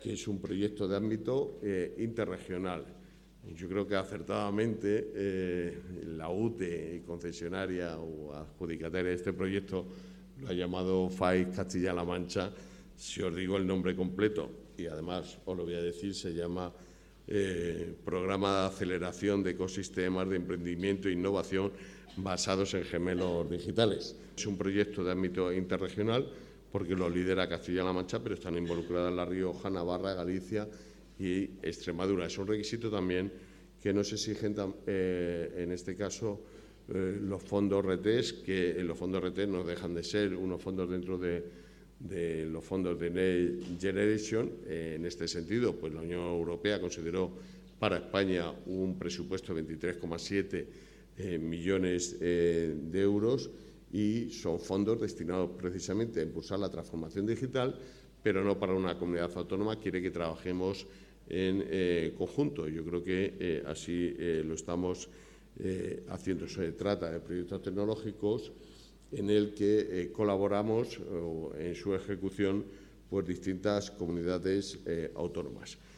que es un proyecto de ámbito interregional. Yo creo que acertadamente la UTE, concesionaria o adjudicataria de este proyecto, lo ha llamado FAIS Castilla-La Mancha. Si os digo el nombre completo, y además os lo voy a decir, se llama Programa de Aceleración de Ecosistemas de Emprendimiento e Innovación basados en gemelos digitales. Es un proyecto de ámbito interregional porque lo lidera Castilla-La Mancha, pero están involucradas La Rioja, Navarra, Galicia y Extremadura. Es un requisito también que nos exigen en este caso los fondos RETES, que los fondos RETES no dejan de ser unos fondos dentro de los fondos de Next Generation. En este sentido, pues la Unión Europea consideró para España un presupuesto de 23,7 millones de euros y son fondos destinados precisamente a impulsar la transformación digital, pero no para una comunidad autónoma. Quiere que trabajemos en conjunto. Yo creo que así lo estamos haciendo. Se trata de proyectos tecnológicos en el que colaboramos en su ejecución pues distintas comunidades autónomas.